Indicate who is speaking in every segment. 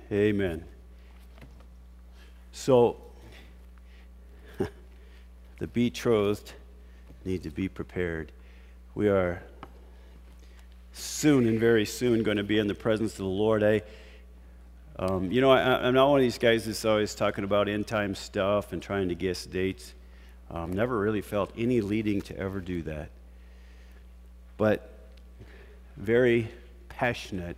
Speaker 1: Amen. So, the betrothed need to be prepared. We are soon and very soon going to be in the presence of the Lord. I'm not one of these guys that's always talking about end time stuff and trying to guess dates. Never really felt any leading to ever do that. But very passionate.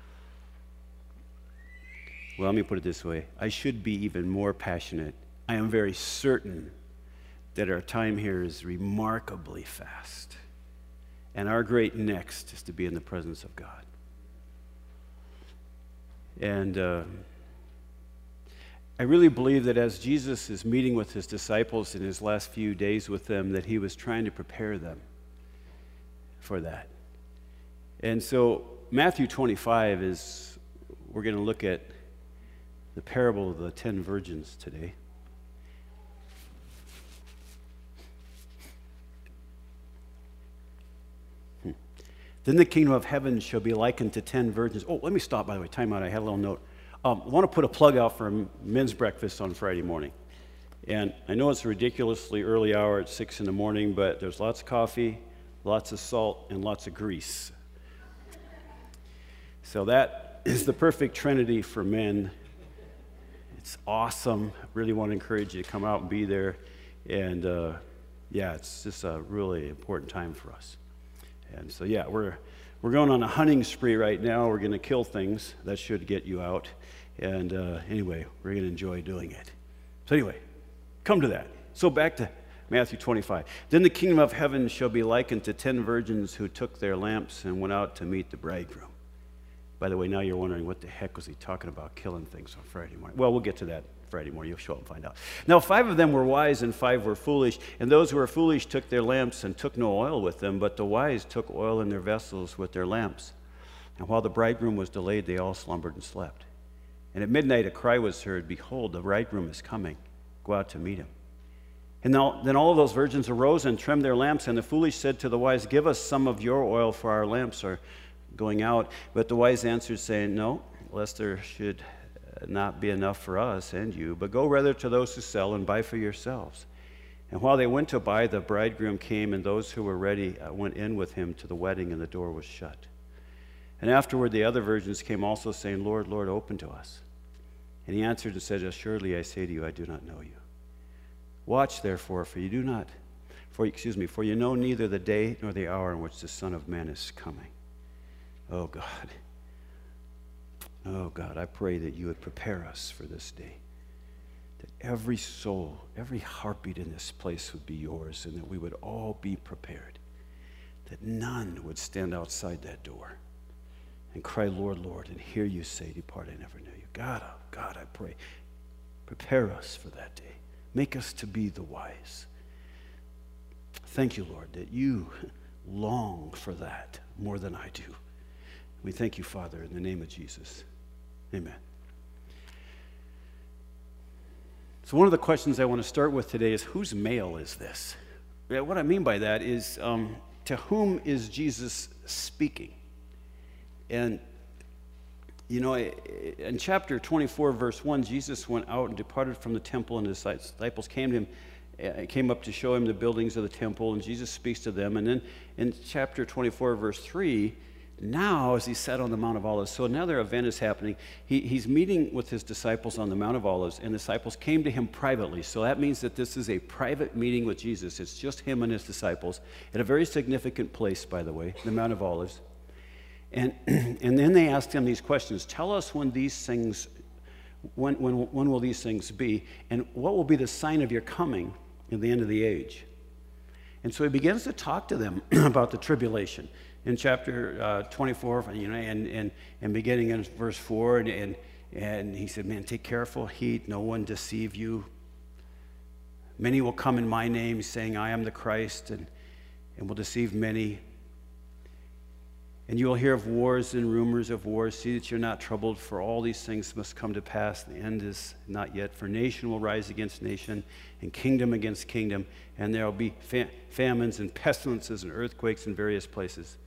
Speaker 1: Well, let me put it this way. I should be even more passionate. I am very certain that our time here is remarkably fast. And our great next is to be in the presence of God. And I really believe that as Jesus is meeting with his disciples in his last few days with them, that he was trying to prepare them for that. And so Matthew 25 is, we're going to look at the parable of the 10 virgins today. Then the kingdom of heaven shall be likened to 10 virgins. Oh, let me stop, by the way. Time out. I had a little note. I want to put a plug out for men's breakfast on Friday morning. And I know it's a ridiculously early hour at 6 in the morning, but there's lots of coffee, lots of salt, and lots of grease. So that is the perfect trinity for men. It's awesome. I really want to encourage you to come out and be there. And it's just a really important time for us. And so, we're going on a hunting spree right now. We're going to kill things. That should get you out. And anyway, we're going to enjoy doing it. So anyway, come to that. So back to Matthew 25. Then the kingdom of heaven shall be likened to 10 virgins who took their lamps and went out to meet the bridegroom. By the way, now you're wondering, what the heck was he talking about killing things on Friday morning? Well, we'll get to that Friday morning. You'll show up and find out. Now, 5 of them were wise and 5 were foolish. And those who were foolish took their lamps and took no oil with them, but the wise took oil in their vessels with their lamps. And while the bridegroom was delayed, they all slumbered and slept. And at midnight a cry was heard, "Behold, the bridegroom is coming. Go out to meet him." And then all of those virgins arose and trimmed their lamps. And the foolish said to the wise, "Give us some of your oil, for our lamps are going out." But the wise answered, saying, "No, lest there should not be enough for us and you, but go rather to those who sell and buy for yourselves." And while they went to buy, the bridegroom came, and those who were ready went in with him to the wedding, and the door was shut. And afterward the other virgins came also, saying, "Lord, Lord, open to us." And he answered and said, "Assuredly I say to you, I do not know you. Watch therefore, for you know neither the day nor the hour in which the Son of Man is coming." Oh God, I pray that you would prepare us for this day. That every soul, every heartbeat in this place would be yours, and that we would all be prepared. That none would stand outside that door and cry, "Lord, Lord," and hear you say, "Depart, I never knew you." God, oh God, I pray, prepare us for that day. Make us to be the wise. Thank you, Lord, that you long for that more than I do. We thank you, Father, in the name of Jesus. Amen. So one of the questions I want to start with today is, whose mail is this? What I mean by that is, to whom is Jesus speaking? And, in chapter 24, verse 1, Jesus went out and departed from the temple, and his disciples came up to show him the buildings of the temple, and Jesus speaks to them. And then in chapter 24, verse 3, now as he sat on the Mount of Olives, so another event is happening. He's meeting with his disciples on the Mount of Olives, and the disciples came to him privately. So that means that this is a private meeting with Jesus. It's just him and his disciples at a very significant place, by the way, the Mount of Olives. And then they asked him these questions. Tell us when these things, when will these things be? And what will be the sign of your coming in the end of the age? And so he begins to talk to them about the tribulation. In chapter 24, and beginning in verse 4, and he said, "Man, take careful heed, no one deceive you. Many will come in my name, saying, I am the Christ, and will deceive many. And you will hear of wars and rumors of wars. See that you're not troubled, for all these things must come to pass. The end is not yet. For nation will rise against nation, and kingdom against kingdom, and there will be famines and pestilences and earthquakes in various places.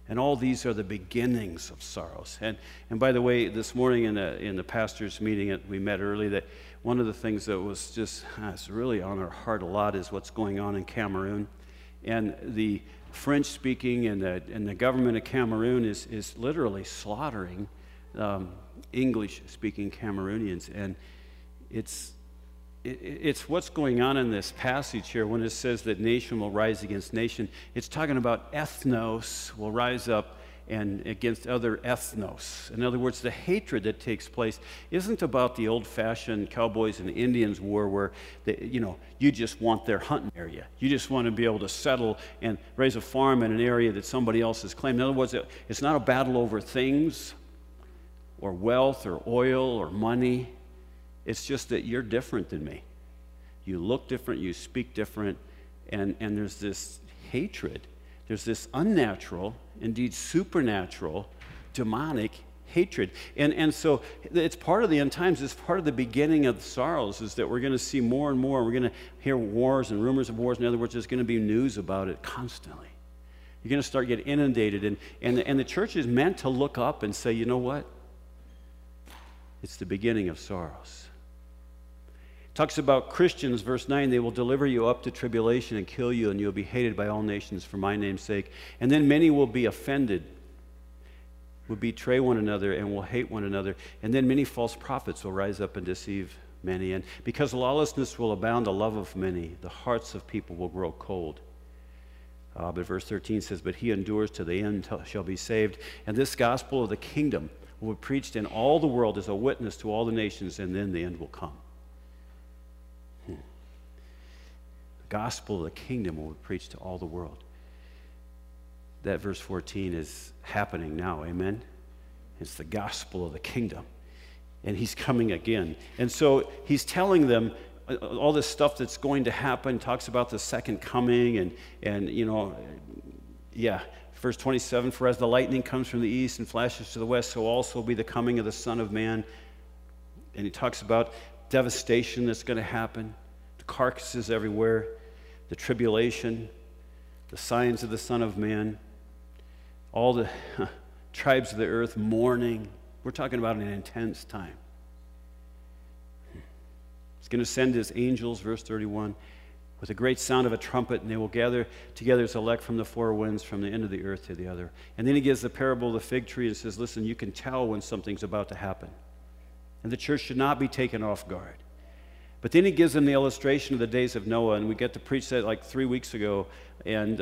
Speaker 1: And all these are the beginnings of sorrows. And by the way, this morning in the pastor's meeting that we met early, that one of the things that was just it's really on our heart a lot is what's going on in Cameroon. And the French-speaking and the government of Cameroon is literally slaughtering English-speaking Cameroonians. And it's what's going on in this passage here when it says that nation will rise against nation. It's talking about ethnos will rise up and against other ethnos. In other words, the hatred that takes place isn't about the old-fashioned cowboys and Indians war where you just want their hunting area. You just want to be able to settle and raise a farm in an area that somebody else has claimed. In other words, it's not a battle over things or wealth or oil or money. It's just that you're different than me. You look different, you speak different, and there's this hatred. There's this unnatural, indeed supernatural, demonic hatred. And so it's part of the end times. It's part of the beginning of the sorrows is that we're going to see more and more. We're going to hear wars and rumors of wars. In other words, there's going to be news about it constantly. You're going to start getting inundated. And the church is meant to look up and say, you know what? It's the beginning of sorrows. Talks about Christians, verse 9, they will deliver you up to tribulation and kill you, and you'll be hated by all nations for my name's sake. And then many will be offended, will betray one another, and will hate one another. And then many false prophets will rise up and deceive many. And because lawlessness will abound, the love of many, the hearts of people will grow cold. But verse 13 says, but he endures to the end shall be saved. And this gospel of the kingdom will be preached in all the world as a witness to all the nations, and then the end will come. Gospel of the kingdom will be preached to all the world. That verse 14 is happening now, amen? It's the gospel of the kingdom. And he's coming again. And so he's telling them all this stuff that's going to happen, talks about the second coming, verse 27, for as the lightning comes from the east and flashes to the west, so also will be the coming of the Son of Man. And he talks about devastation that's going to happen. Carcasses everywhere, the tribulation, the signs of the Son of Man, all the tribes of the earth mourning. We're talking about an intense time. He's going to send his angels, verse 31, with a great sound of a trumpet, and they will gather together his elect from the four winds, from the end of the earth to the other. And then he gives the parable of the fig tree and says, listen, you can tell when something's about to happen. And the church should not be taken off guard. But then he gives them the illustration of the days of Noah, and we got to preach that like 3 weeks ago, and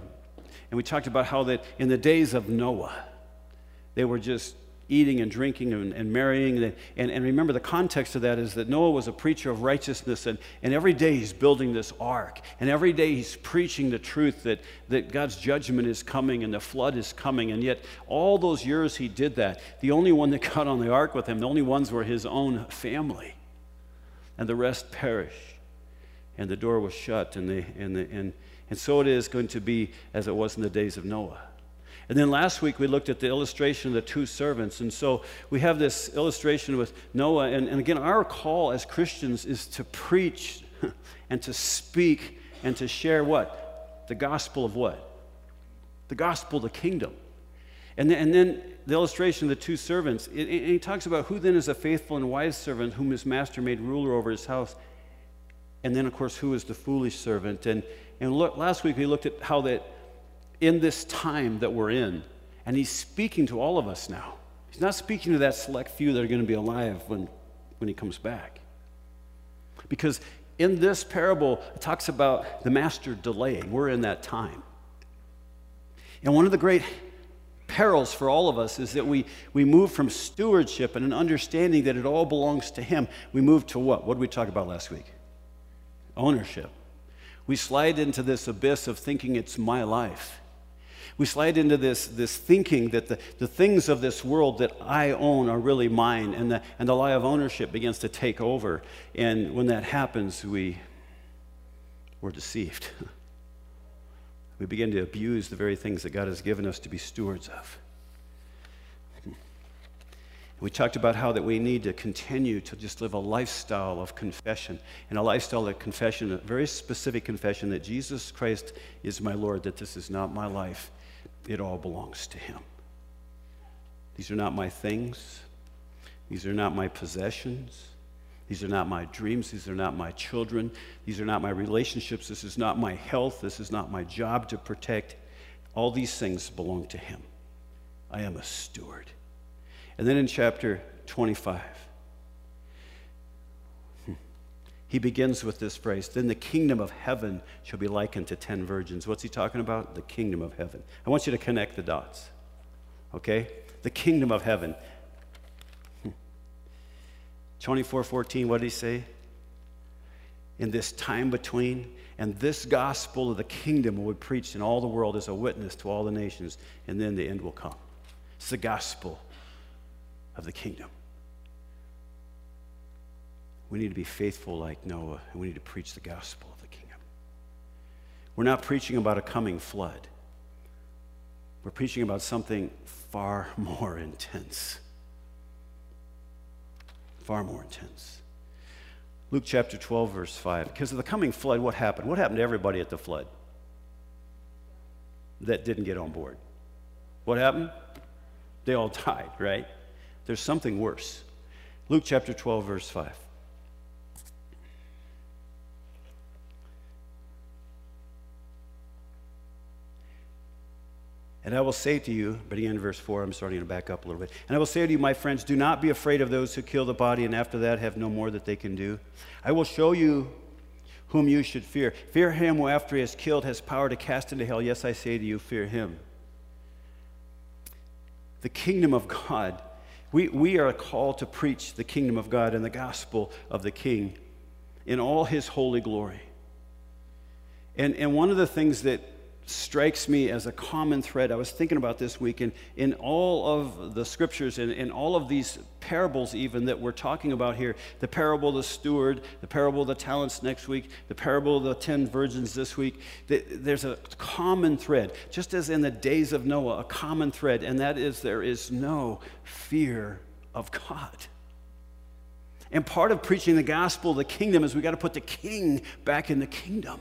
Speaker 1: we talked about how that in the days of Noah, they were just eating and drinking and marrying, and remember the context of that is that Noah was a preacher of righteousness, and every day he's building this ark, and every day he's preaching the truth that God's judgment is coming and the flood is coming, and yet all those years he did that. The only one that got on the ark with him, the only ones were his own family. And the rest perished, and the door was shut, and so it is going to be as it was in the days of Noah. And then last week we looked at the illustration of the two servants, and so we have this illustration with Noah, and again our call as Christians is to preach and to speak and to share what? The gospel of what? The gospel of the kingdom. And then the illustration of the two servants, and he talks about who then is a faithful and wise servant whom his master made ruler over his house. And then, of course, who is the foolish servant. And last week we looked at how that in this time that we're in, and he's speaking to all of us now. He's not speaking to that select few that are going to be alive when he comes back. Because in this parable, it talks about the master delaying. We're in that time. And one of the great perils for all of us is that we move from stewardship and an understanding that it all belongs to him. We move to what? What did we talk about last week? Ownership. We slide into this abyss of thinking it's my life. We slide into this thinking that the things of this world that I own are really mine, and the lie of ownership begins to take over. And when that happens, we're deceived. We begin to abuse the very things that God has given us to be stewards of. We talked about how that we need to continue to just live a lifestyle of confession, and a lifestyle of confession, a very specific confession that Jesus Christ is my Lord, that this is not my life. It all belongs to him. These are not my things. These are not my possessions. These are not my dreams. These are not my children. These are not my relationships. This is not my health. This is not my job to protect. All these things belong to him. I am a steward. And then in chapter 25, he begins with this phrase, then the kingdom of heaven shall be likened to 10 virgins. What's he talking about? The kingdom of heaven. I want you to connect the dots, okay? The kingdom of heaven. 24:14, what did he say? In this time between, and this gospel of the kingdom will be preached in all the world as a witness to all the nations, and then the end will come. It's the gospel of the kingdom. We need to be faithful like Noah, and we need to preach the gospel of the kingdom. We're not preaching about a coming flood. We're preaching about something far more intense. Far more intense. Luke chapter 12, verse 5. Because of the coming flood, what happened? What happened to everybody at the flood that didn't get on board? What happened? They all died, right? There's something worse. Luke chapter 12, verse 5. And I will say to you, beginning in verse 4, I'm starting to back up a little bit. And I will say to you, my friends, do not be afraid of those who kill the body, and after that have no more that they can do. I will show you whom you should fear. Fear him who after he has killed has power to cast into hell. Yes, I say to you, fear him. The kingdom of God. We are called to preach the kingdom of God and the gospel of the King in all his holy glory. And one of the things that strikes me as a common thread, I was thinking about this week, in all of the scriptures and in all of these parables even that we're talking about here, the parable of the steward, the parable of the talents next week, the parable of the 10 virgins this week, there's a common thread, just as in the days of Noah, a common thread, and that is there is no fear of God. And part of preaching the gospel of the kingdom is we got to put the king back in the kingdom.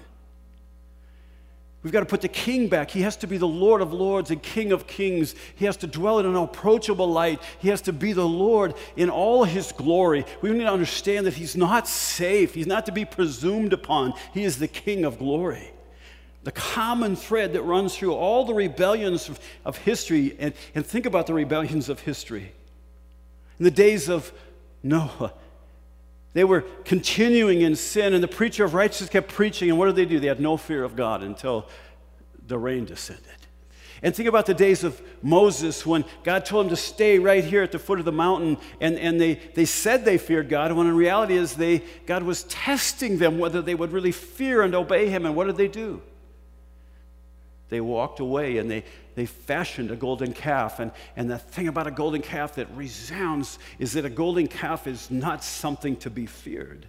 Speaker 1: We've got to put the king back. He has to be the Lord of lords and King of kings. He has to dwell in an approachable light. He has to be the Lord in all his glory. We need to understand that he's not safe. He's not to be presumed upon. He is the King of glory. The common thread that runs through all the rebellions of history, and think about the rebellions of history. In the days of Noah, they were continuing in sin, and the preacher of righteousness kept preaching, and what did they do? They had no fear of God until the rain descended. And think about the days of Moses when God told him to stay right here at the foot of the mountain, and they said they feared God, when in reality is God was testing them whether they would really fear and obey him, and what did they do? They walked away and they fashioned a golden calf. And the thing about a golden calf that resounds is that a golden calf is not something to be feared.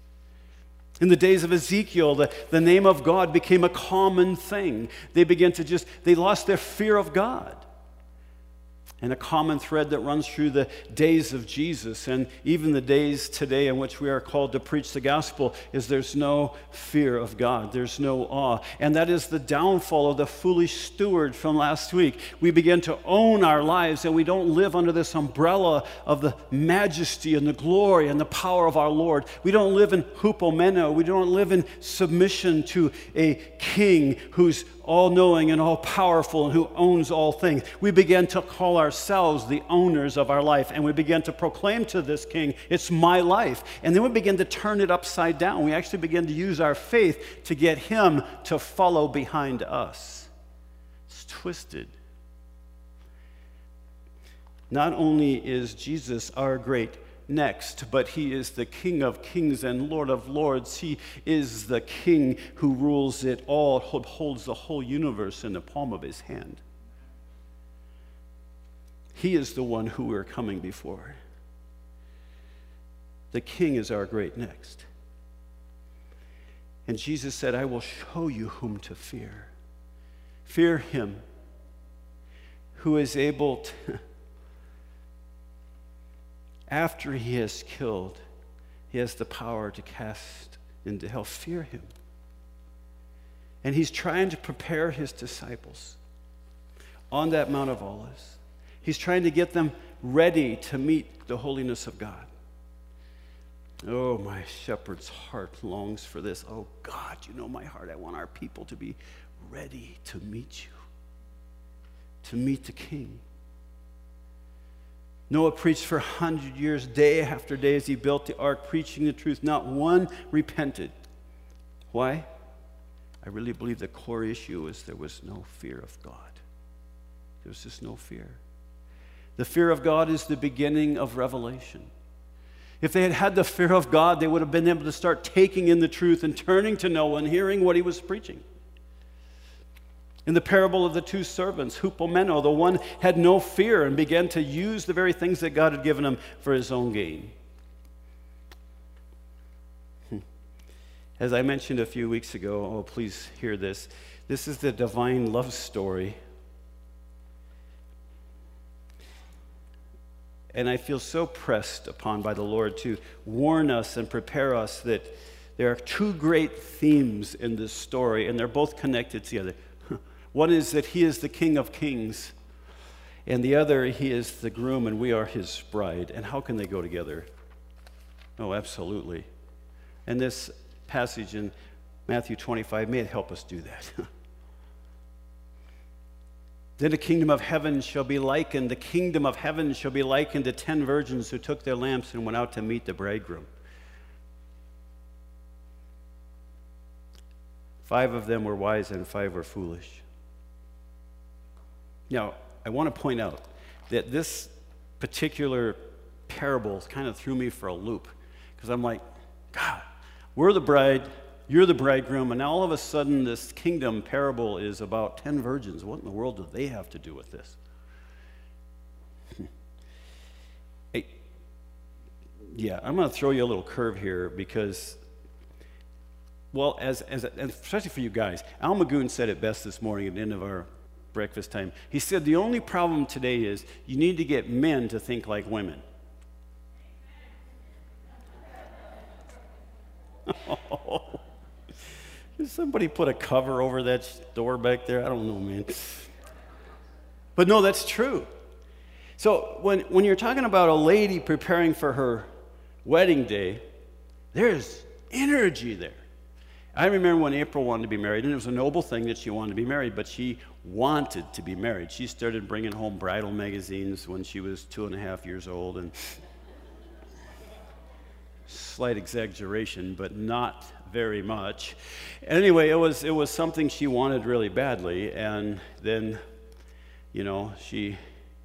Speaker 1: In the days of Ezekiel, the name of God became a common thing. They lost their fear of God. And a common thread that runs through the days of Jesus and even the days today in which we are called to preach the gospel is there's no fear of God. There's no awe. And that is the downfall of the foolish steward from last week. We begin to own our lives and we don't live under this umbrella of the majesty and the glory and the power of our Lord. We don't live in hupomeno. We don't live in submission to a king who's all-knowing and all-powerful and who owns all things. We begin to call ourselves the owners of our life, and we begin to proclaim to this king, it's my life. And then we begin to turn it upside down. We actually begin to use our faith to get him to follow behind us. It's twisted. Not only is Jesus our great next, but he is the King of kings and Lord of lords. He is the King who rules it all, who holds the whole universe in the palm of his hand. He is the one who we're coming before. The King is our great next. And Jesus said, I will show you whom to fear. Fear him who is able to after he has killed, he has the power to cast into hell. Fear him. And he's trying to prepare his disciples. on that Mount of Olives. He's trying to get them ready to meet the holiness of God. Oh, my shepherd's heart longs for this. Oh, God, you know my heart. I want our people to be ready to meet you, to meet the King. Noah preached for 100 years, day after day, as he built the ark, preaching the truth. Not one repented. Why? I really believe the core issue is there was no fear of God. There was just no fear. The fear of God is the beginning of revelation. If they had had the fear of God, they would have been able to start taking in the truth and turning to Noah and hearing what he was preaching. In the parable of the two servants, hupomeno, the one had no fear and began to use the very things that God had given him for his own gain. As I mentioned a few weeks ago, oh, please hear this. This is the divine love story. And I feel so pressed upon by the Lord to warn us and prepare us that there are two great themes in this story, and they're both connected together. One is that he is the King of Kings, and the other, he is the groom, and we are his bride. And how can they go together? Oh, absolutely. And this passage in Matthew 25 may help us do that. Then the kingdom of heaven shall be likened, the kingdom of heaven shall be likened to 10 virgins who took their lamps and went out to meet the bridegroom. 5 of them were wise and 5 were foolish. Now, I want to point out that this particular parable kind of threw me for a loop, because I'm like, God, we're the bride, you're the bridegroom, and now all of a sudden this kingdom parable is about 10 virgins. What in the world do they have to do with this? Hey, yeah, I'm going to throw you a little curve here because, well, as especially for you guys, Al Magoon said it best this morning at the end of our breakfast time. He said the only problem today is you need to get men to think like women. Oh, did somebody put a cover over that door back there? I don't know, man. But no, that's true. So when you're talking about a lady preparing for her wedding day, there's energy there. I remember when April wanted to be married, and it was a noble thing that she wanted to be married, but she wanted to be married. She started bringing home bridal magazines when she was 2.5 years old, and slight exaggeration, but not very much. Anyway, it was something she wanted really badly, and then, she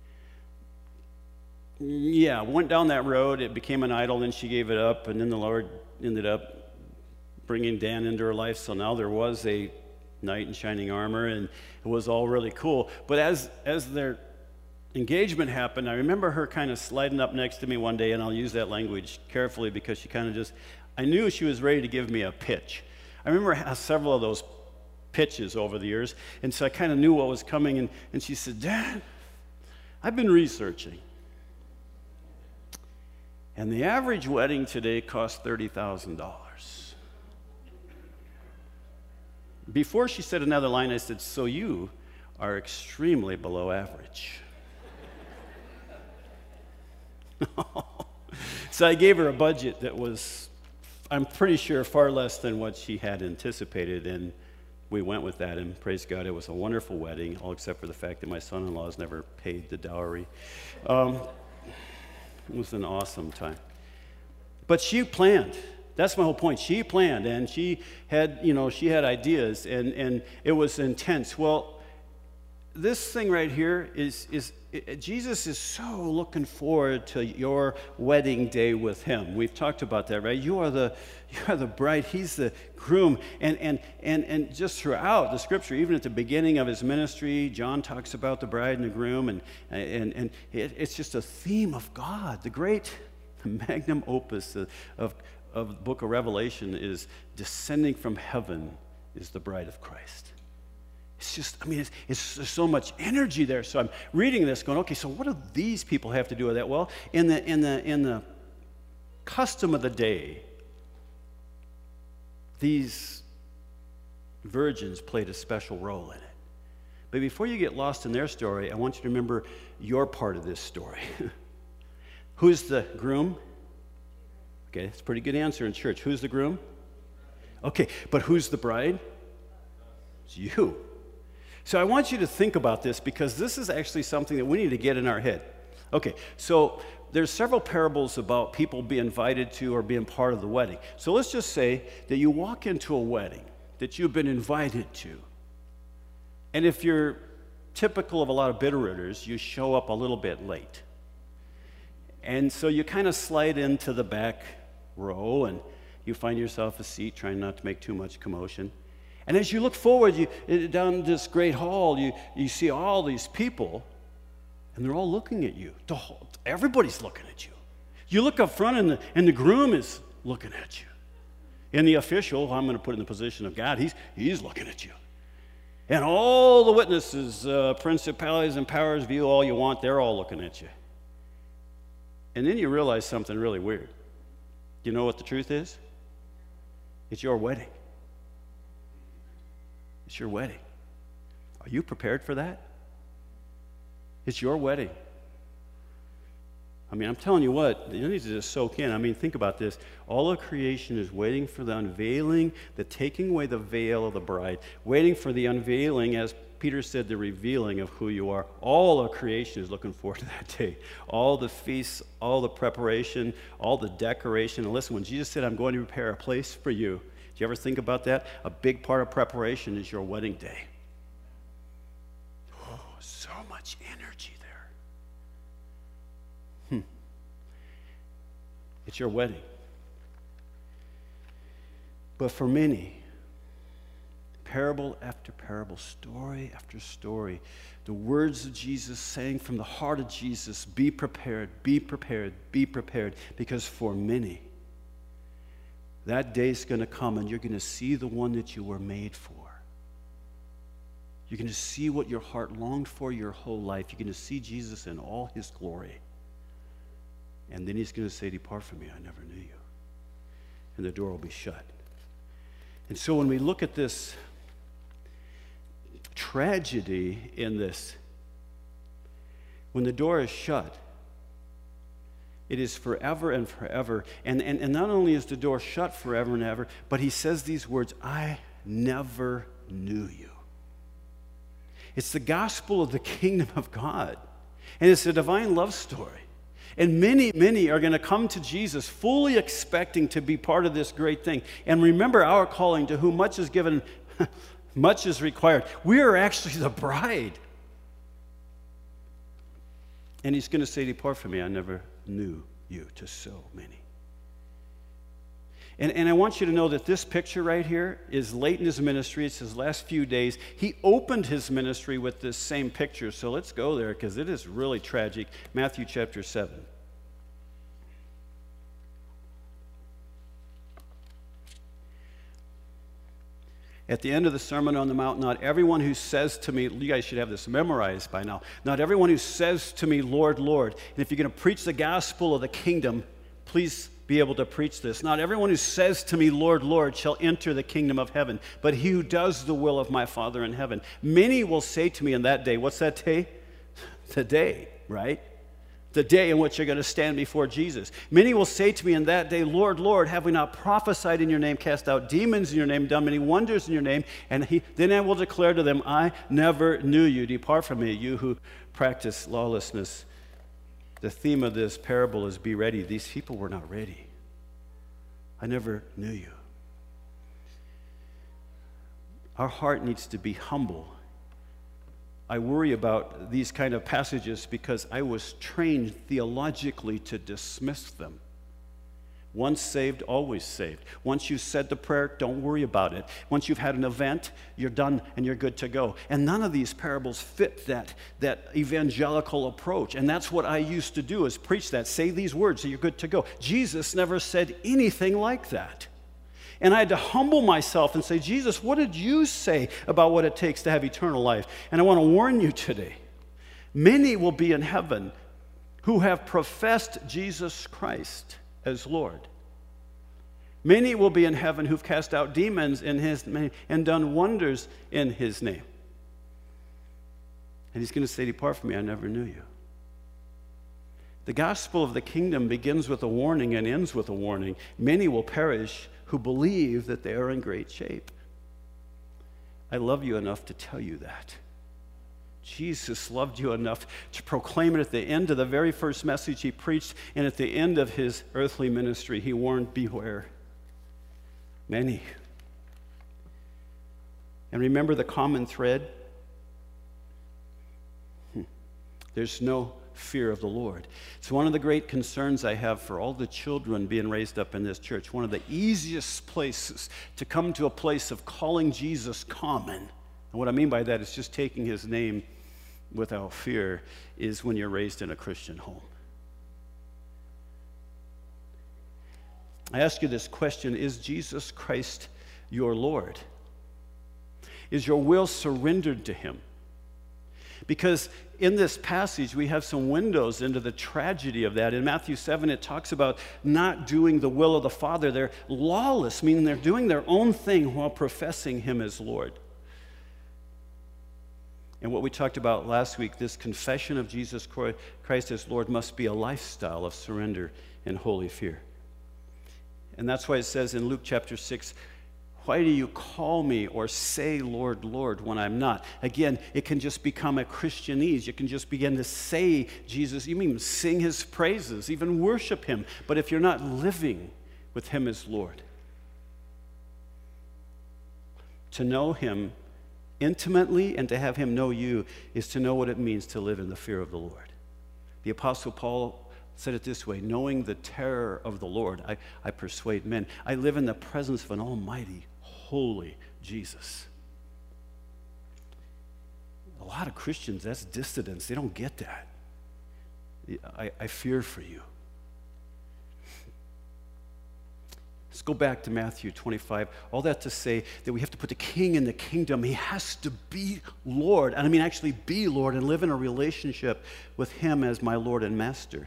Speaker 1: went down that road. It became an idol, and she gave it up, and then the Lord ended up bringing Dan into her life, so now there was a knight in shining armor, and it was all really cool. But as their engagement happened, I remember her kind of sliding up next to me one day, and I'll use that language carefully because she kind of I knew she was ready to give me a pitch. I remember several of those pitches over the years, and so I kind of knew what was coming, and she said, Dad, I've been researching, and the average wedding today costs $30,000. Before she said another line, I said, so you are extremely below average. So I gave her a budget that was, I'm pretty sure, far less than what she had anticipated, and we went with that, and praise God, it was a wonderful wedding, all except for the fact that my son-in-law's never paid the dowry. It was an awesome time. But she planned. That's my whole point. She planned, and she had ideas, and it was intense. Well, this thing right here is Jesus is so looking forward to your wedding day with him. We've talked about that, right? You are the bride. He's the groom, and just throughout the scripture, even at the beginning of his ministry, John talks about the bride and the groom, and it's just a theme of God. The great magnum opus of the book of Revelation is descending from heaven is the bride of Christ. It's just, there's so much energy there. So I'm reading this going, okay, so what do these people have to do with that? Well, in the custom of the day, these virgins played a special role in it. But before you get lost in their story, I want you to remember your part of this story. Who's the groom? Okay, that's a pretty good answer in church. Who's the groom? Okay, but who's the bride? It's you. So I want you to think about this because this is actually something that we need to get in our head. Okay, so there's several parables about people being invited to or being part of the wedding. So let's just say that you walk into a wedding that you've been invited to. And if you're typical of a lot of Bitterrooters, you show up a little bit late. And so you kind of slide into the back row and you find yourself a seat, trying not to make too much commotion. And as you look forward, down this great hall, you see all these people, and they're all looking at you. Everybody's looking at you. You look up front, and the groom is looking at you. And the official, I'm going to put in the position of God, he's looking at you. And all the witnesses, principalities and powers, view all you want, they're all looking at you. And then you realize something really weird. You know what the truth is? It's your wedding. It's your wedding. Are you prepared for that? It's your wedding. I mean, I'm telling you what, you need to just soak in. I mean, think about this. All of creation is waiting for the unveiling, the taking away the veil of the bride, waiting for the unveiling, as Peter said, the revealing of who you are. All of creation is looking forward to that day. All the feasts, all the preparation, all the decoration. And listen, when Jesus said, I'm going to prepare a place for you, do you ever think about that? A big part of preparation is your wedding day. Oh, so much energy there. It's your wedding. But for many, parable after parable, story after story, the words of Jesus saying from the heart of Jesus, be prepared, be prepared, be prepared. Because for many, that day's going to come and you're going to see the one that you were made for. You're going to see what your heart longed for your whole life. You're going to see Jesus in all his glory. And then he's going to say, depart from me, I never knew you. And the door will be shut. And so when we look at this tragedy in this, when the door is shut, it is forever and forever. And not only is the door shut forever and ever, but he says these words, I never knew you. It's the gospel of the kingdom of God. And it's a divine love story. And many, many are going to come to Jesus fully expecting to be part of this great thing. And remember our calling, to whom much is given, much is required. We are actually the bride. And he's going to say, depart from me, I never knew you, to so many. And I want you to know that this picture right here is late in his ministry. It's his last few days. He opened his ministry with this same picture. So let's go there because it is really tragic. Matthew chapter 7. At the end of the Sermon on the Mount, not everyone who says to me, you guys should have this memorized by now, not everyone who says to me, Lord, Lord. And if you're going to preach the gospel of the kingdom, please be able to preach this. Not everyone who says to me, Lord, Lord, shall enter the kingdom of heaven, but he who does the will of my Father in heaven. Many will say to me in that day, what's that day? The day, right? The day in which you're going to stand before Jesus. Many will say to me in that day, Lord, Lord, have we not prophesied in your name, cast out demons in your name, done many wonders in your name? And then I will declare to them, I never knew you. Depart from me, you who practice lawlessness. The theme of this parable is be ready. These people were not ready. I never knew you. Our heart needs to be humble. I worry about these kind of passages because I was trained theologically to dismiss them. Once saved, always saved. Once you've said the prayer, don't worry about it. Once you've had an event, you're done and you're good to go. And none of these parables fit that evangelical approach. And that's what I used to do, is preach that. Say these words so you're good to go. Jesus never said anything like that. And I had to humble myself and say, Jesus, what did you say about what it takes to have eternal life? And I want to warn you today, many will be in heaven who have professed Jesus Christ as Lord. Many will be in heaven who've cast out demons in his name and done wonders in his name. And he's going to say, depart from me, I never knew you. The gospel of the kingdom begins with a warning and ends with a warning. Many will perish who believe that they are in great shape. I love you enough to tell you that. Jesus loved you enough to proclaim it at the end of the very first message he preached, and at the end of his earthly ministry, he warned, beware. Many. And remember the common thread? There's no fear of the Lord. It's one of the great concerns I have for all the children being raised up in this church. One of the easiest places to come to a place of calling Jesus common, and what I mean by that is just taking his name without fear, is when you're raised in a Christian home. I ask you this question: is Jesus Christ your Lord? Is your will surrendered to him? Because in this passage, we have some windows into the tragedy of that. In Matthew 7, it talks about not doing the will of the Father. They're lawless, meaning they're doing their own thing while professing him as Lord. And what we talked about last week, this confession of Jesus Christ as Lord must be a lifestyle of surrender and holy fear. And that's why it says in Luke chapter 6, why do you call me or say, Lord, Lord, when I'm not? Again, it can just become a Christianese. You can just begin to say Jesus, you mean sing his praises, even worship him. But if you're not living with him as Lord, to know him intimately and to have him know you is to know what it means to live in the fear of the Lord. The Apostle Paul said it this way: knowing the terror of the Lord, I persuade men. I live in the presence of an almighty, holy Jesus. A lot of Christians, that's dissidence. They don't get that. I fear for you. Let's go back to Matthew 25. All that to say that we have to put the king in the kingdom. He has to be Lord. And I mean actually be Lord and live in a relationship with him as my Lord and Master.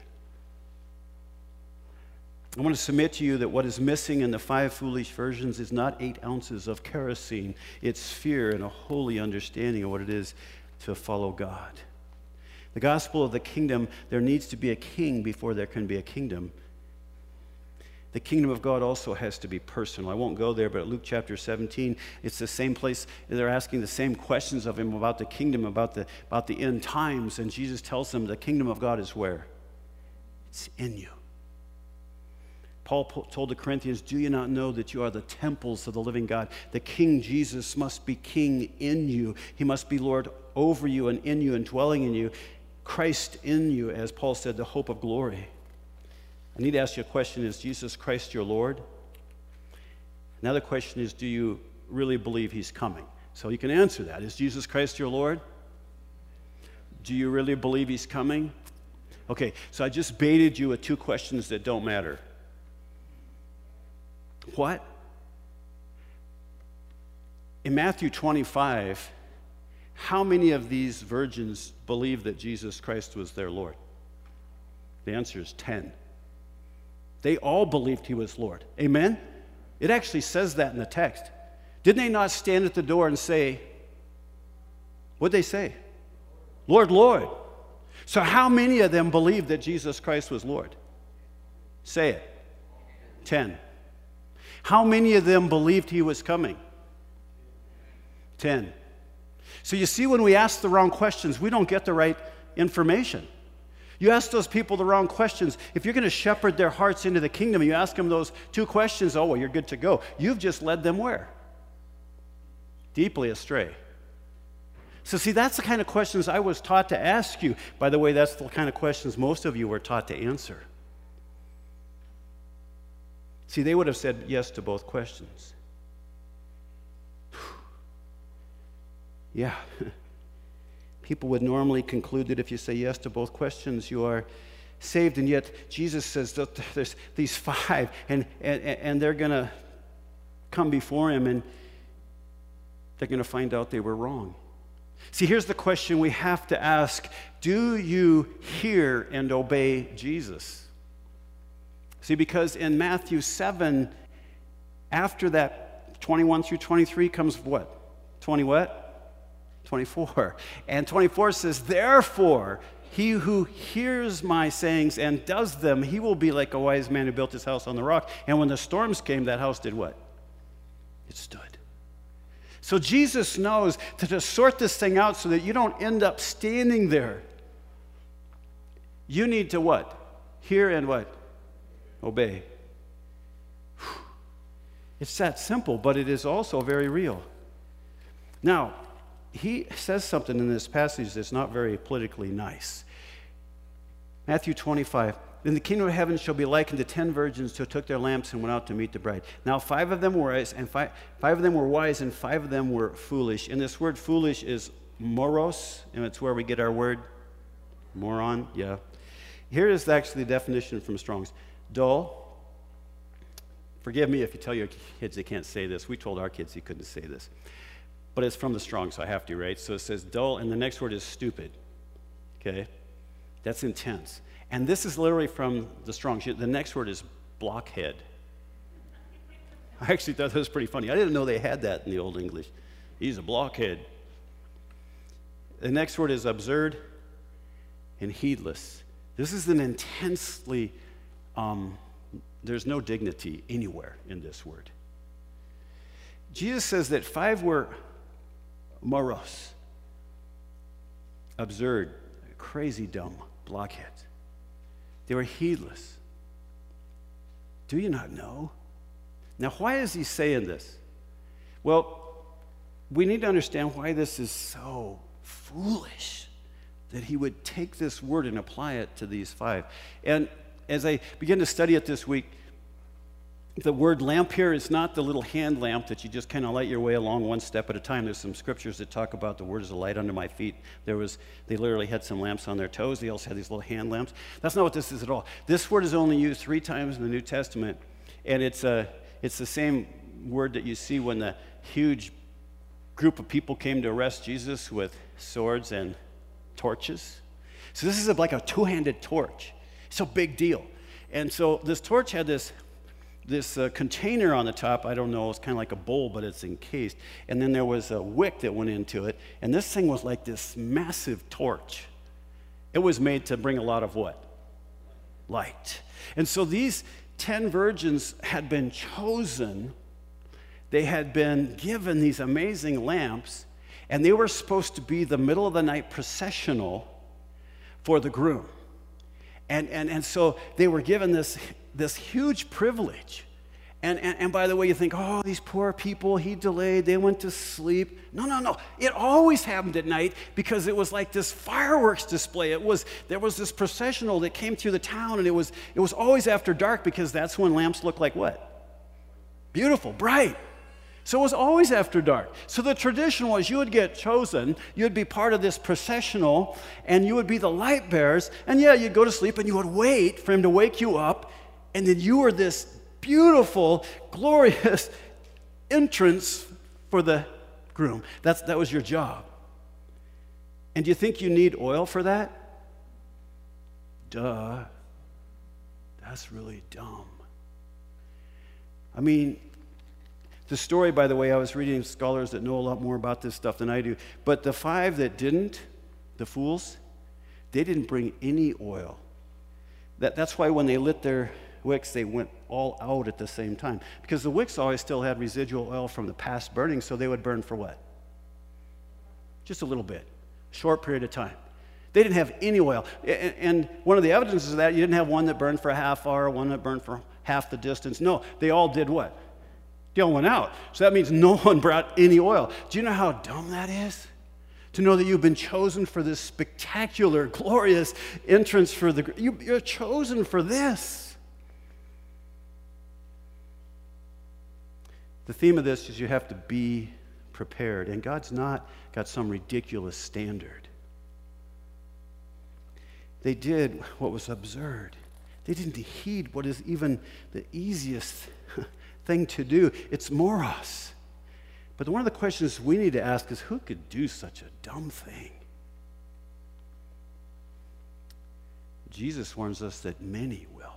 Speaker 1: I want to submit to you that what is missing in the 5 foolish virgins is not 8 ounces of kerosene. It's fear and a holy understanding of what it is to follow God. The gospel of the kingdom, there needs to be a king before there can be a kingdom. The kingdom of God also has to be personal. I won't go there, but at Luke chapter 17, it's the same place. They're asking the same questions of him about the kingdom, about the end times, and Jesus tells them the kingdom of God is where? It's in you. Paul told the Corinthians, do you not know that you are the temples of the living God? The King Jesus must be king in you. He must be Lord over you and in you and dwelling in you. Christ in you, as Paul said, the hope of glory. I need to ask you a question: is Jesus Christ your Lord? Another question is, do you really believe he's coming? So you can answer that. Is Jesus Christ your Lord? Do you really believe he's coming? Okay, so I just baited you with 2 questions that don't matter. What? In Matthew 25, how many of these virgins believed that Jesus Christ was their Lord? The answer is 10. They all believed he was Lord. Amen? It actually says that in the text. Didn't they not stand at the door and say, what'd they say? Lord, Lord. So how many of them believed that Jesus Christ was Lord? Say it. 10. How many of them believed he was coming? 10. So you see, when we ask the wrong questions, we don't get the right information. You ask those people the wrong questions. If you're going to shepherd their hearts into the kingdom, you ask them those 2 questions, oh, well, you're good to go. You've just led them where? Deeply astray. So see, that's the kind of questions I was taught to ask you. By the way, that's the kind of questions most of you were taught to answer. See, they would have said yes to both questions. Yeah. People would normally conclude that if you say yes to both questions, you are saved. And yet, Jesus says that there's these 5, and they're going to come before him, and they're going to find out they were wrong. See, here's the question we have to ask. Do you hear and obey Jesus? See, because in Matthew 7, after that 21 through 23 comes what? 20 what? 24. And 24 says, therefore, he who hears my sayings and does them, he will be like a wise man who built his house on the rock. And when the storms came, that house did what? It stood. So Jesus knows to sort this thing out so that you don't end up standing there. You need to what? Hear and what? Obey. It's that simple, but it is also very real. Now, he says something in this passage that's not very politically nice. Matthew 25, then the kingdom of heaven shall be likened to 10 virgins who took their lamps and went out to meet the bride. Now 5 of them were wise, and five of them were wise, and 5 of them were foolish. And this word foolish is moros, and it's where we get our word moron. Yeah. Here is actually the definition from Strong's. Dull. Forgive me if you tell your kids they can't say this. We told our kids you couldn't say this. But it's from the Strong, so I have to, right? So it says dull, and the next word is stupid. Okay? That's intense. And this is literally from the Strong. The next word is blockhead. I actually thought that was pretty funny. I didn't know they had that in the Old English. He's a blockhead. The next word is absurd and heedless. This is an intensely, there's no dignity anywhere in this word. Jesus says that 5 were moros, absurd, crazy dumb, blockheads. They were heedless. Do you not know? Now, why is he saying this? Well, we need to understand why this is so foolish that he would take this word and apply it to these 5. And as I began to study it this week, the word lamp here is not the little hand lamp that you just kind of light your way along one step at a time. There's some scriptures that talk about the word is a light under my feet. They literally had some lamps on their toes. They also had these little hand lamps. That's not what this is at all. This word is only used 3 times in the New Testament, and it's the same word that you see when the huge group of people came to arrest Jesus with swords and torches. So this is like a 2-handed torch. It's a big deal. And so this torch had this container on the top. I don't know, it's kind of like a bowl, but it's encased. And then there was a wick that went into it. And this thing was like this massive torch. It was made to bring a lot of what? Light. And so these 10 virgins had been chosen. They had been given these amazing lamps, and they were supposed to be the middle of the night processional for the groom. And so they were given this huge privilege. And by the way, you think, oh, these poor people, he delayed, they went to sleep. No. It always happened at night because it was like this fireworks display. There was this processional that came through the town, and it was always after dark because that's when lamps look like what? Beautiful, bright. So it was always after dark. So the tradition was you would get chosen, you'd be part of this processional, and you would be the light bearers, and yeah, you'd go to sleep and you would wait for him to wake you up, and then you were this beautiful, glorious entrance for the groom. That was your job. And do you think you need oil for that? Duh. That's really dumb. I mean, the story, by the way, I was reading scholars that know a lot more about this stuff than I do, but the 5 that didn't, the fools, they didn't bring any oil. That's why when they lit their wicks, they went all out at the same time. Because the wicks always still had residual oil from the past burning, so they would burn for what? Just a little bit, short period of time. They didn't have any oil. And one of the evidences of that, you didn't have one that burned for a half hour, one that burned for half the distance. No, they all did what? They all went out. So that means no one brought any oil. Do you know how dumb that is? To know that you've been chosen for this spectacular, glorious entrance for you're chosen for this. The theme of this is you have to be prepared. And God's not got some ridiculous standard. They did what was absurd. They didn't heed what is even the easiest thing to do. It's moros. But one of the questions we need to ask is, who could do such a dumb thing? Jesus warns us that many will.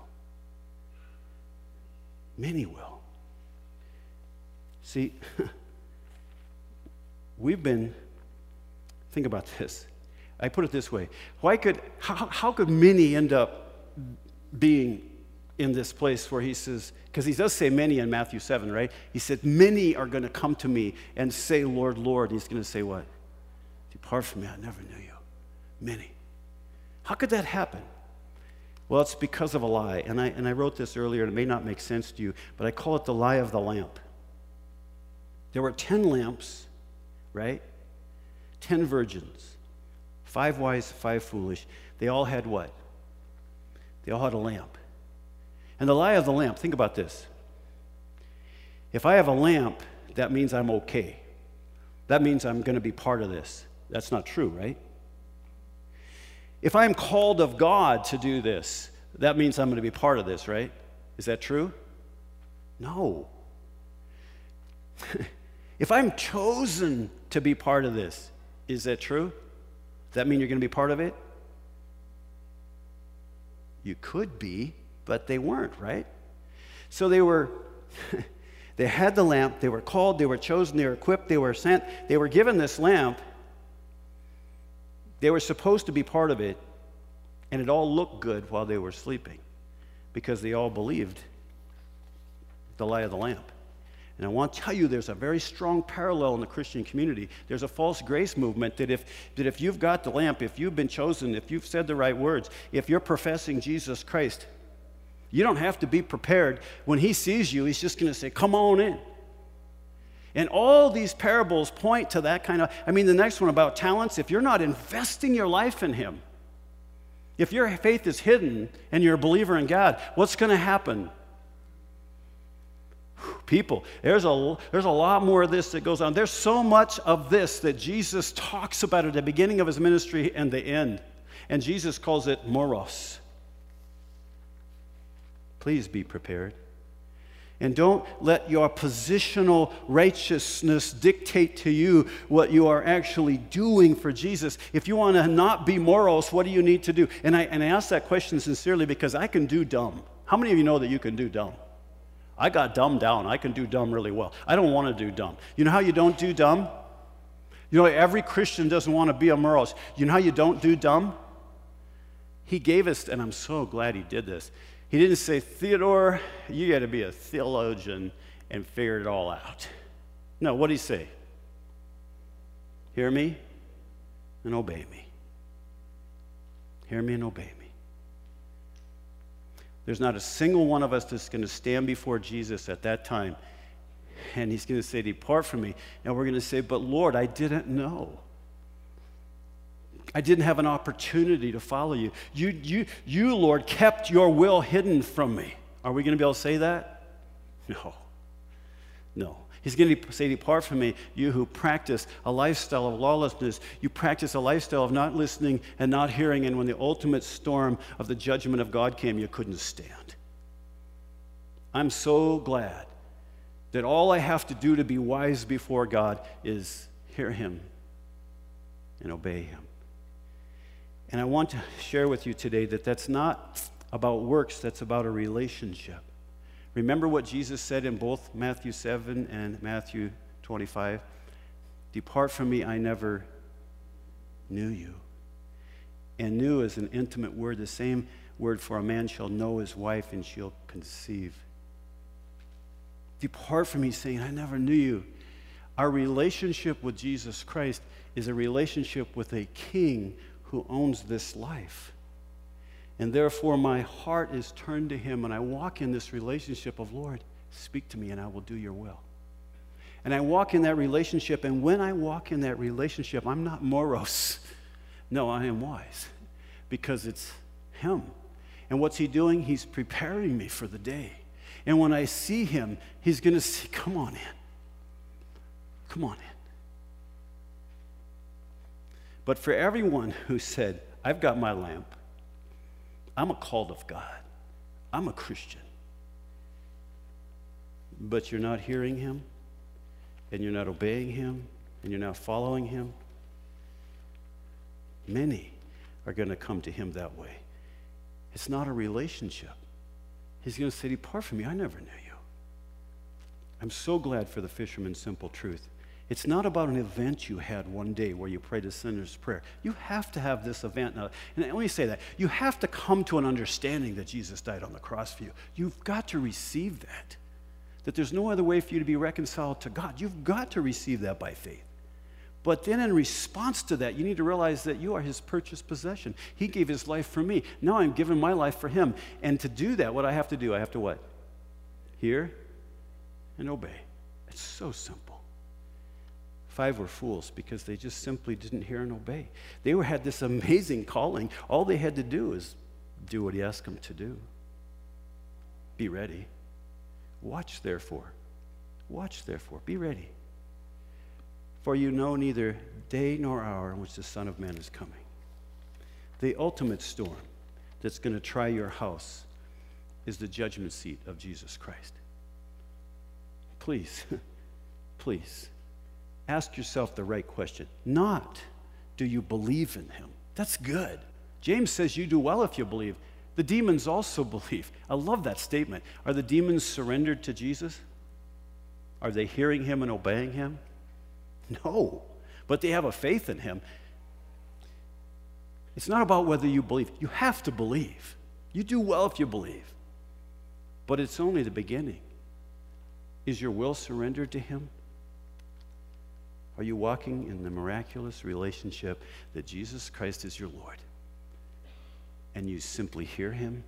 Speaker 1: Many will. See, we've been Think about this. I put it this way. How could many end up being in this place where he says, because he does say many in Matthew 7, right? He said, many are going to come to me and say, Lord, Lord. He's going to say what? Depart from me, I never knew you. Many. How could that happen? Well, it's because of a lie. And I wrote this earlier, and it may not make sense to you, but I call it the lie of the lamp. There were 10 lamps, right? 10 virgins. 5 wise, 5 foolish. They all had what? They all had a lamp. And the lie of the lamp, think about this. If I have a lamp, that means I'm okay. That means I'm going to be part of this. That's not true, right? If I'm called of God to do this, that means I'm going to be part of this, right? Is that true? No. If I'm chosen to be part of this, is that true? Does that mean you're going to be part of it? You could be, but they weren't, right? So they were, they had the lamp, they were called, they were chosen, they were equipped, they were sent, they were given this lamp. They were supposed to be part of it, and it all looked good while they were sleeping because they all believed the lie of the lamp. And I want to tell you there's a very strong parallel in the Christian community. There's a false grace movement that if you've got the lamp, if you've been chosen, if you've said the right words, if you're professing Jesus Christ, you don't have to be prepared. When he sees you, he's just going to say, come on in. And all these parables point to that kind of, the next one about talents, if you're not investing your life in him, if your faith is hidden and you're a believer in God, what's going to happen? People, there's a lot more of this that goes on. There's so much of this that Jesus talks about at the beginning of his ministry and the end. And Jesus calls it moros. Please be prepared. And don't let your positional righteousness dictate to you what you are actually doing for Jesus. If you want to not be moros, what do you need to do? And I ask that question sincerely because I can do dumb. How many of you know that you can do dumb? I got dumb down. I can do dumb really well. I don't want to do dumb. You know how you don't do dumb? You know, every Christian doesn't want to be a moros. You know how you don't do dumb? He gave us, and I'm so glad he did this. He didn't say, Theodore, you got to be a theologian and figure it all out. No, what did he say? Hear me and obey me. Hear me and obey me. There's not a single one of us that's going to stand before Jesus at that time, and he's going to say, depart from me. And we're going to say, but Lord, I didn't know. I didn't have an opportunity to follow you. You, Lord, kept your will hidden from me. Are we going to be able to say that? No. He's going to say, depart from me, you who practice a lifestyle of lawlessness. You practice a lifestyle of not listening and not hearing, and when the ultimate storm of the judgment of God came, you couldn't stand. I'm so glad that all I have to do to be wise before God is hear him and obey him. And I want to share with you today that that's not about works, that's about a relationship. Remember what Jesus said in both Matthew 7 and Matthew 25? Depart from me, I never knew you. And knew is an intimate word, the same word for a man shall know his wife and she'll conceive. Depart from me, saying, I never knew you. Our relationship with Jesus Christ is a relationship with a king who owns this life. And therefore, my heart is turned to him, and I walk in this relationship of, Lord, speak to me, and I will do your will. And I walk in that relationship, and when I walk in that relationship, I'm not moros. No, I am wise, because it's him. And what's he doing? He's preparing me for the day. And when I see him, he's going to say, come on in. Come on in. But for everyone who said, I've got my lamp, I'm a called of God, I'm a Christian, but you're not hearing him, and you're not obeying him, and you're not following him, many are going to come to him that way. It's not a relationship. He's going to say, depart from me, I never knew you. I'm so glad for the fisherman's simple truth. It's not about an event you had one day where you prayed a sinner's prayer. You have to have this event. Now, and let me say that. You have to come to an understanding that Jesus died on the cross for you. You've got to receive that. That there's no other way for you to be reconciled to God. You've got to receive that by faith. But then in response to that, you need to realize that you are his purchased possession. He gave his life for me. Now I'm giving my life for him. And to do that, what I have to do, I have to what? Hear and obey. It's so simple. 5 were fools because they just simply didn't hear and obey. They had this amazing calling. All they had to do is do what he asked them to do. Be ready. Watch therefore. Watch therefore. Be ready. For you know neither day nor hour in which the Son of Man is coming. The ultimate storm that's going to try your house is the judgment seat of Jesus Christ. Please, please, ask yourself the right question. Not, do you believe in him? That's good. James says you do well if you believe. The demons also believe. I love that statement. Are the demons surrendered to Jesus? Are they hearing him and obeying him? No, but they have a faith in him. It's not about whether you believe. You have to believe. You do well if you believe. But it's only the beginning. Is your will surrendered to him? Are you walking in the miraculous relationship that Jesus Christ is your Lord? And you simply hear him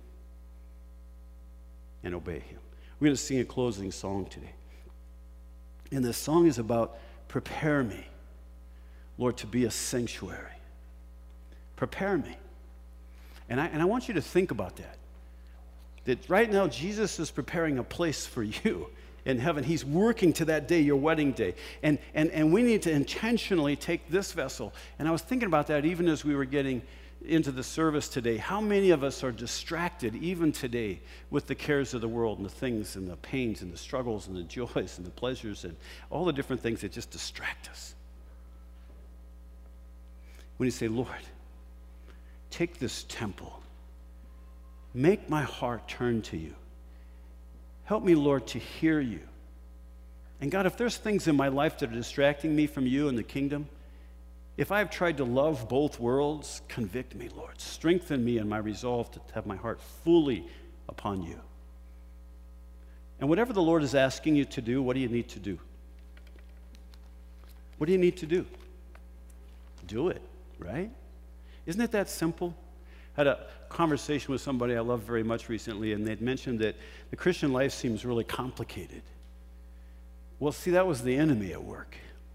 Speaker 1: and obey him. We're going to sing a closing song today. And this song is about prepare me, Lord, to be a sanctuary. Prepare me. And I want you to think about that. That right now Jesus is preparing a place for you in heaven. He's working to that day, your wedding day. And we need to intentionally take this vessel. And I was thinking about that even as we were getting into the service today. How many of us are distracted even today with the cares of the world and the things and the pains and the struggles and the joys and the pleasures and all the different things that just distract us? When you say, Lord, take this temple, make my heart turn to you. Help me, Lord, to hear you. And God, if there's things in my life that are distracting me from you and the kingdom, if I've tried to love both worlds, convict me, Lord. Strengthen me in my resolve to have my heart fully upon you. And whatever the Lord is asking you to do, what do you need to do? What do you need to do? Do it, right? Isn't it that simple? I had a conversation with somebody I love very much recently, and they'd mentioned that the Christian life seems really complicated. Well, see, that was the enemy at work.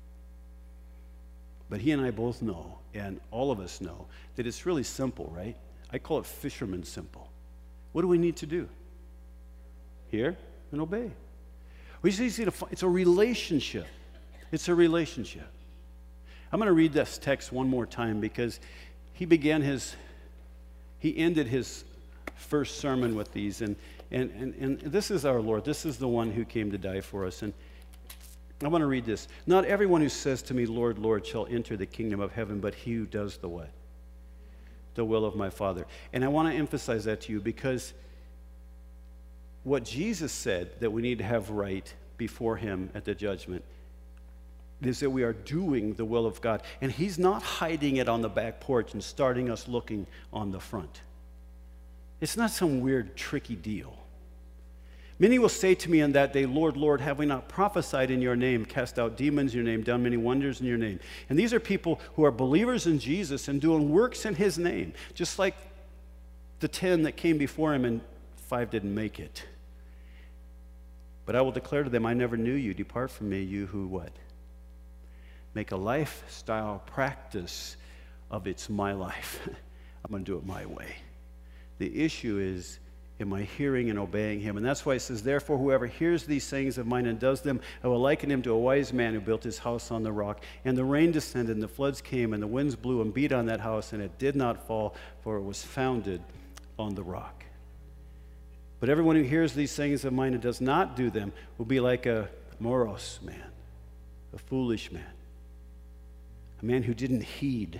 Speaker 1: But he and I both know, and all of us know, that it's really simple, right? I call it fisherman simple. What do we need to do? Hear and obey. It's a relationship. It's a relationship. I'm going to read this text one more time because he ended his first sermon with these, and this is our Lord. This is the one who came to die for us. And I want to read this. Not everyone who says to me, Lord, Lord, shall enter the kingdom of heaven, but he who does the what? The will of my Father. And I want to emphasize that to you because what Jesus said that we need to have right before him at the judgment is that we are doing the will of God. And he's not hiding it on the back porch and starting us looking on the front. It's not some weird, tricky deal. Many will say to me on that day, Lord, Lord, have we not prophesied in your name, cast out demons in your name, done many wonders in your name? And these are people who are believers in Jesus and doing works in his name, just like the 10 that came before him and 5 didn't make it. But I will declare to them, I never knew you. Depart from me, you who what? Make a lifestyle practice of it's my life. I'm going to do it my way. The issue is, am I hearing and obeying him? And that's why it says, therefore, whoever hears these sayings of mine and does them, I will liken him to a wise man who built his house on the rock. And the rain descended, and the floods came, and the winds blew and beat on that house, and it did not fall, for it was founded on the rock. But everyone who hears these sayings of mine and does not do them will be like a moros man, a foolish man, a man who didn't heed.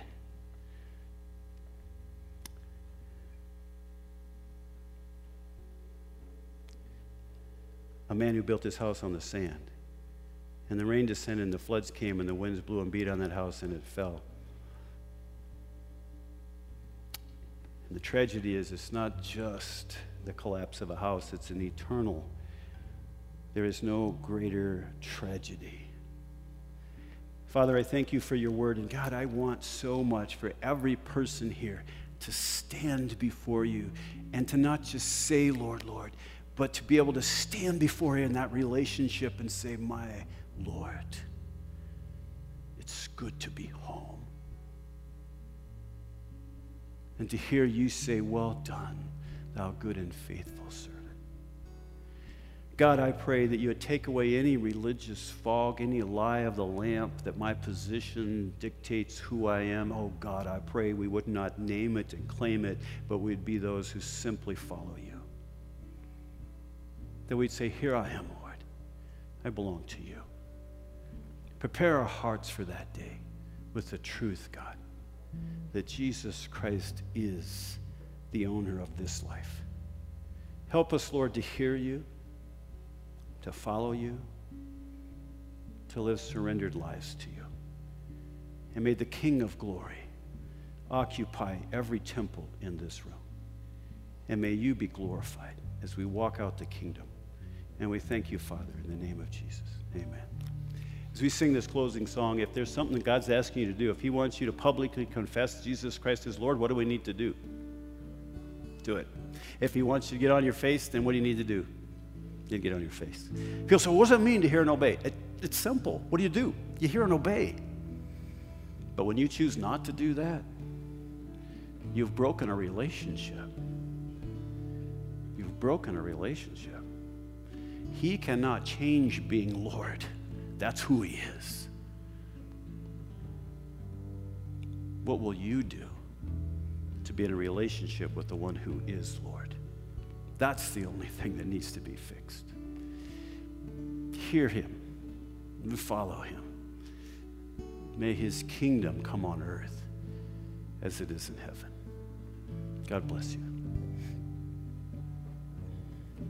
Speaker 1: A man who built his house on the sand. And the rain descended, and the floods came, and the winds blew and beat on that house, and it fell. And the tragedy is, it's not just the collapse of a house, it's an eternal. There is no greater tragedy. Father, I thank you for your word. And God, I want so much for every person here to stand before you and to not just say, Lord, Lord, but to be able to stand before you in that relationship and say, my Lord, it's good to be home. And to hear you say, well done, thou good and faithful servant. God, I pray that you would take away any religious fog, any lie of the lamp that my position dictates who I am. Oh God, I pray we would not name it and claim it, but we'd be those who simply follow you. That we'd say, here I am, Lord. I belong to you. Prepare our hearts for that day with the truth, God, that Jesus Christ is the owner of this life. Help us, Lord, to hear you, to follow you, to live surrendered lives to you. And may the King of glory occupy every temple in this room. And may you be glorified as we walk out the kingdom. And we thank you, Father, in the name of Jesus. Amen. As we sing this closing song, if there's something that God's asking you to do, if he wants you to publicly confess Jesus Christ as Lord, what do we need to do? Do it. If he wants you to get on your face, then what do you need to do? You get on your face. People say, what does it mean to hear and obey? It's simple. What do? You hear and obey. But when you choose not to do that, you've broken a relationship. You've broken a relationship. He cannot change being Lord. That's who he is. What will you do to be in a relationship with the one who is Lord? That's the only thing that needs to be fixed. Hear him and follow him. May his kingdom come on earth as it is in heaven. God bless you.